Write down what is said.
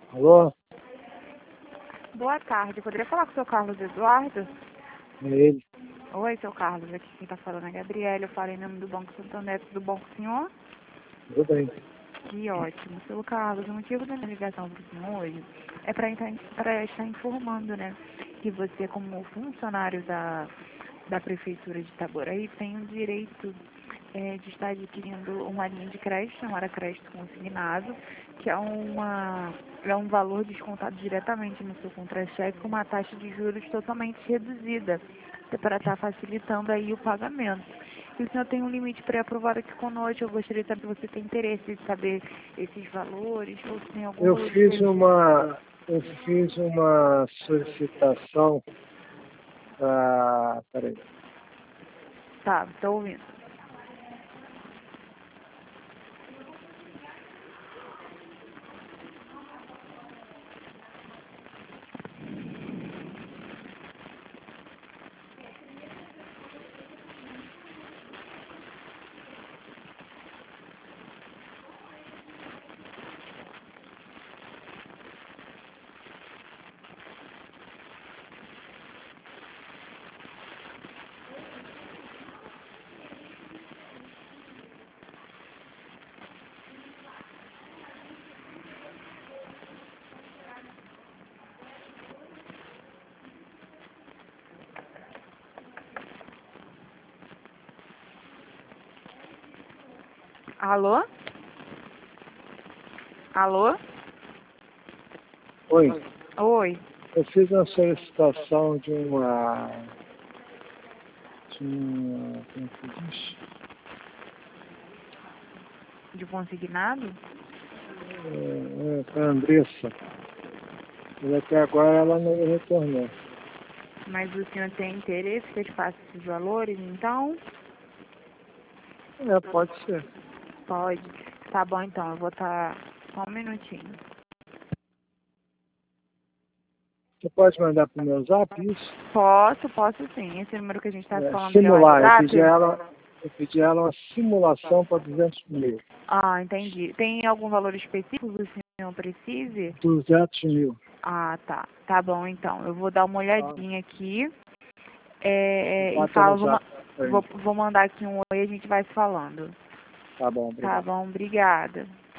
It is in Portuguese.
Alô? Boa tarde, poderia falar com o seu Carlos Eduardo? É ele. Oi, seu Carlos, aqui quem está falando é a Gabriela, eu falei em nome do Banco Santander, tudo bom com o senhor? Tudo bem. Que ótimo. Seu Carlos, o motivo da minha ligação para o senhor hoje é para estar informando, né, que você, como funcionário da Prefeitura de Itaboraí, tem o direito de estar adquirindo uma linha de crédito, chamada crédito consignado, que é um valor descontado diretamente no seu contra-cheque com uma taxa de juros totalmente reduzida, para estar facilitando aí o pagamento. E o senhor tem um limite pré-aprovado aqui conosco, eu gostaria de saber se você tem interesse em saber esses valores, ou se tem algum Eu valor fiz específico. uma solicitação para. Peraí. Tá, estou ouvindo. Alô? Alô? Oi. Oi. Eu fiz uma solicitação de uma. Como que diz? De consignado? Para a Andressa. Mas até agora ela não me retornou. Mas o senhor tem interesse que eu te passe esses valores, então? Pode ser. Pode. Tá bom, então. Eu vou estar só um minutinho. Você pode mandar para o meu zap isso? Posso sim. Esse número que a gente está falando, ele é o Simular. WhatsApp? Eu pedi a ela uma simulação para 200 mil. Ah, entendi. Tem algum valor específico que o senhor precise? 200 mil. Ah, tá. Tá bom, então. Eu vou dar uma olhadinha aqui e Bota no falo, zap pra vou frente. mandar aqui um oi e a gente vai se falando. Tá bom, Tá obrigado. bom, obrigada.